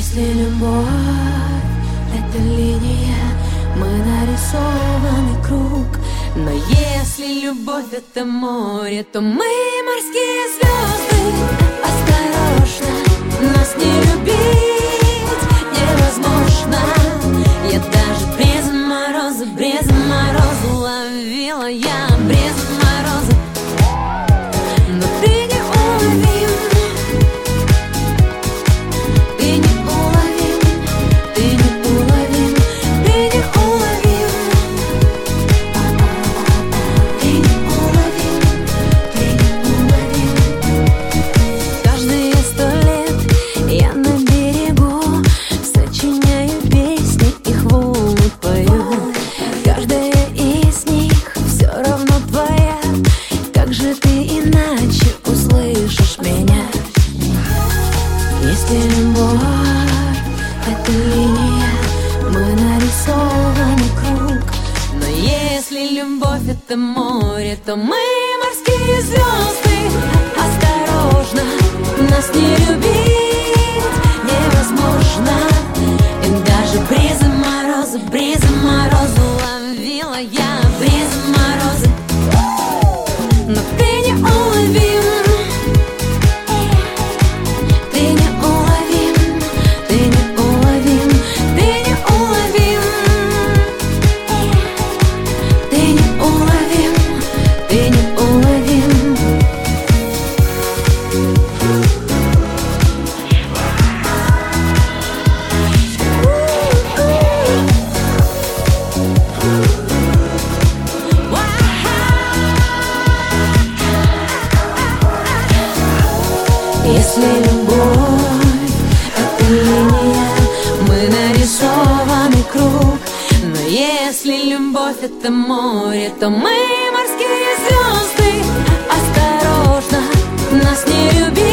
Если любовь — это линия, мы нарисованный круг. Но если любовь — это море, то мы морские звезды. Осторожно, нас не любить невозможно. Я даже без мороза ловила я без мороза. Но ты не уловим, ты не уловим, ты не уловим, ты не уловим, ты не уловим, ты не уловим. Каждые 100 лет я на берегу сочиняю песни, их в улыбку пою. Каждая из них все равно твоя. Как же ты иначе услышишь меня? Если любовь — это линия, мы нарисованный круг. Но если любовь — это море, то мы морские звезды. Осторожно, нас не любить невозможно. И даже бризы мороза ловила я без мороза. Но ты не уловим, ты не уловим, ты не уловим, ты не уловим, ты не уловим, ты не уловим. Если любовь — это линия, мы нарисованный круг. Но если любовь — это море, то мы морские звезды. Осторожно, нас не любить